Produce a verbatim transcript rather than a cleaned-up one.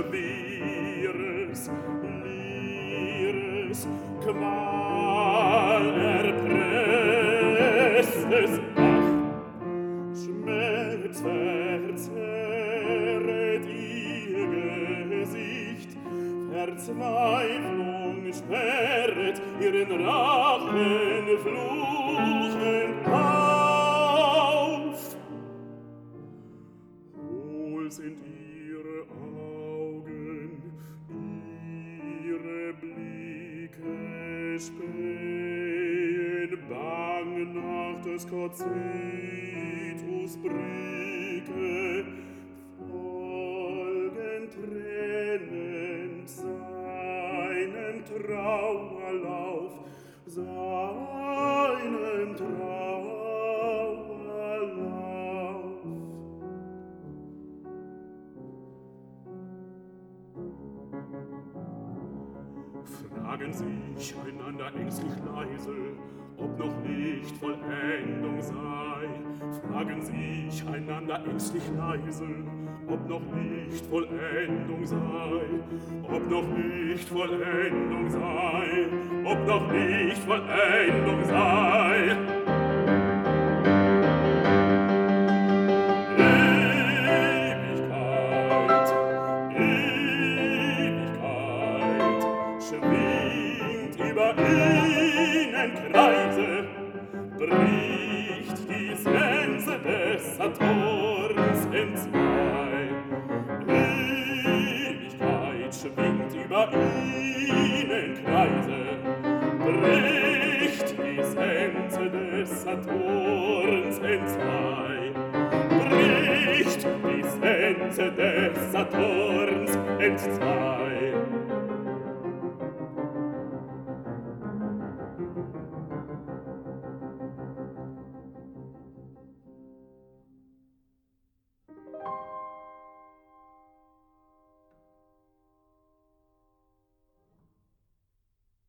schweres, leeres, qualerpresstes Ach, Schmerz verzerret ihr Gesicht, Verzweiflung sperret ihren Rachen fluchend auf. Wohl sind ihre Augen, ihre Blicke spähen bang nach des Cocytus Brücke, folgen tränend seinem Trauerlauf, seinem Trauerlauf. Fragen sich einander ängstlich leise, ob noch nicht Vollendung sei. Fragen sich einander ängstlich leise, ob noch nicht Vollendung sei. Ob noch nicht Vollendung sei. Ob noch nicht Vollendung sei. Ewigkeit, Ewigkeit schwingt über ihnen Kreise, bricht die Sense des Saturns entzwei. Ewigkeit schwingt über ihnen Kreise, bricht die Sense des Saturns entzwei. Bricht die Sense des Saturns entzwei.